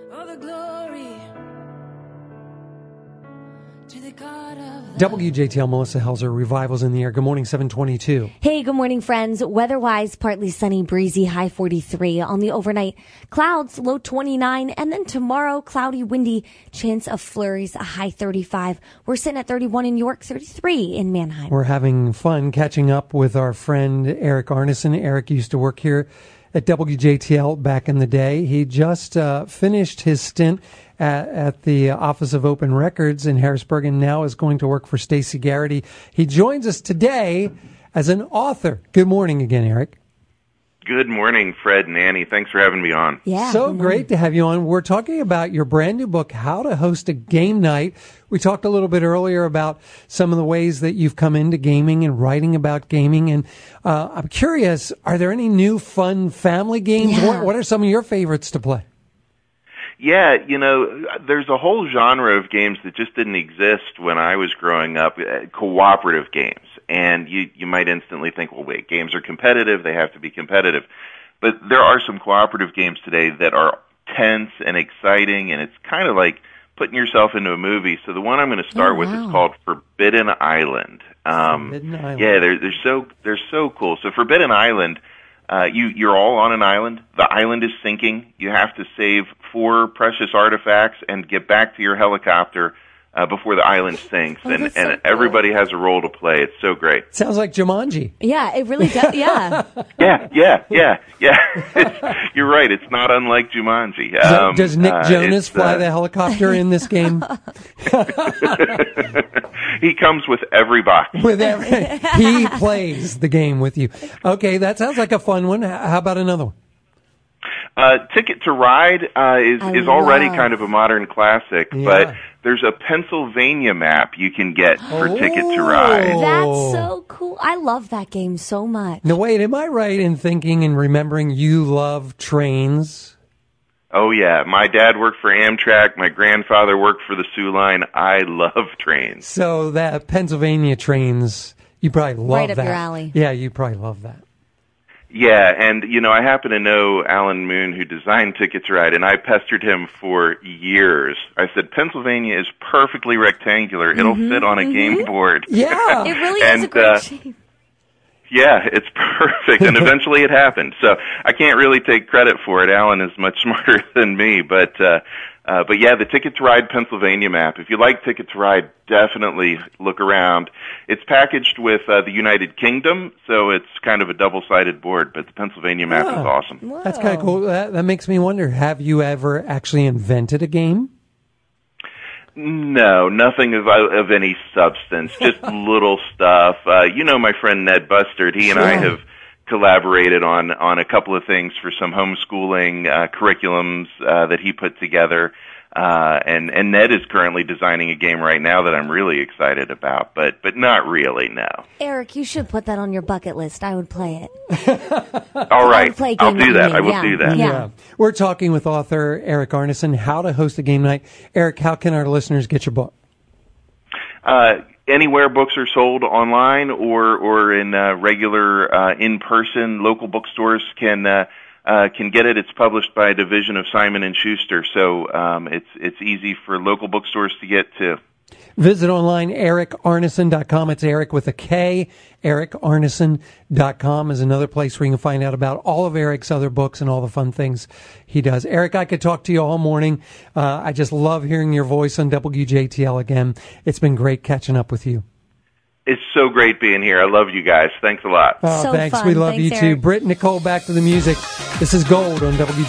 All the glory to the God of WJTL, Melissa Helzer, Revivals in the Air. Good morning, 722. Hey, good morning, friends. Weather-wise, partly sunny, breezy, high 43. On the overnight, clouds, low 29. And then tomorrow, cloudy, windy, chance of flurries, a high 35. We're sitting at 31 in York, 33 in Mannheim. We're having fun catching up with our friend Eric Arneson. Eric used to work here at WJTL back in the day. He just finished his stint at the Office of Open Records in Harrisburg and now is going to work for Stacey Garrity. He joins us today as an author. Good morning again, Eric. Good morning, Fred and Annie. Thanks for having me on. Yeah. So great to have you on. We're talking about your brand new book, How to Host a Game Night. We talked a little bit earlier about some of the ways that you've come into gaming and writing about gaming. And I'm curious, are there any new fun family games? Yeah. What are some of your favorites to play? Yeah, there's a whole genre of games that just didn't exist when I was growing up, cooperative games. And you might instantly think, well, wait, games are competitive, they have to be competitive. But there are some cooperative games today that are tense and exciting, and it's kind of like putting yourself into a movie. So the one I'm going to start with is called Forbidden Island. Forbidden Island. Yeah, they're so cool. So Forbidden Island, you're all on an island. The island is sinking. You have to save 4 precious artifacts and get back to your helicopter before the island sinks. And so cool. Everybody has a role to play. It's so great. Sounds like Jumanji. Yeah, it really does. Yeah. Yeah. You're right. It's not unlike Jumanji. Does Nick Jonas fly the helicopter in this game? He comes with every box. He plays the game with you. Okay, that sounds like a fun one. How about another one? Ticket to Ride is already kind of a modern classic, but there's a Pennsylvania map you can get for Ticket to Ride. That's so cool. I love that game so much. Now, wait, am I right in thinking and remembering you love trains? Oh, yeah. My dad worked for Amtrak. My grandfather worked for the Soo Line. I love trains. So that Pennsylvania trains, you probably love right that. up your alley. Yeah, you probably love that. Yeah, and, I happen to know Alan Moon, who designed Ticket to Ride, and I pestered him for years. I said, Pennsylvania is perfectly rectangular. It'll fit on a game board. Yeah. It really is a great shape. Yeah, it's perfect, and eventually it happened. So I can't really take credit for it. Alan is much smarter than me, but yeah, the Ticket to Ride Pennsylvania map. If you like Ticket to Ride, definitely look around. It's packaged with the United Kingdom, so it's kind of a double-sided board, but the Pennsylvania map is awesome. Whoa. That's kind of cool. That makes me wonder, have you ever actually invented a game? No, nothing of any substance, just little stuff. My friend Ned Bustard, he and I have collaborated on a couple of things for some homeschooling curriculums that he put together. And Ned is currently designing a game right now that I'm really excited about, but not really, no. Eric, you should put that on your bucket list. I would play it. All right, I'll do that. I will Yeah. do that. Yeah. We're talking with author Eric Arneson, How to Host a Game Night. Eric, how can our listeners get your book? Anywhere books are sold online or in regular in-person, local bookstores can get it. It's published by a division of Simon & Schuster, so it's easy for local bookstores to get to. Visit online, ericarneson.com. It's Eric with a K. ericarneson.com is another place where you can find out about all of Eric's other books and all the fun things he does. Eric, I could talk to you all morning. I just love hearing your voice on WJTL again. It's been great catching up with you. It's so great being here. I love you guys. Thanks a lot. Oh, So thanks. fun. We love Thanks, you too. Eric. Britt, Nicole, back to the music. This is Gold on WJTL.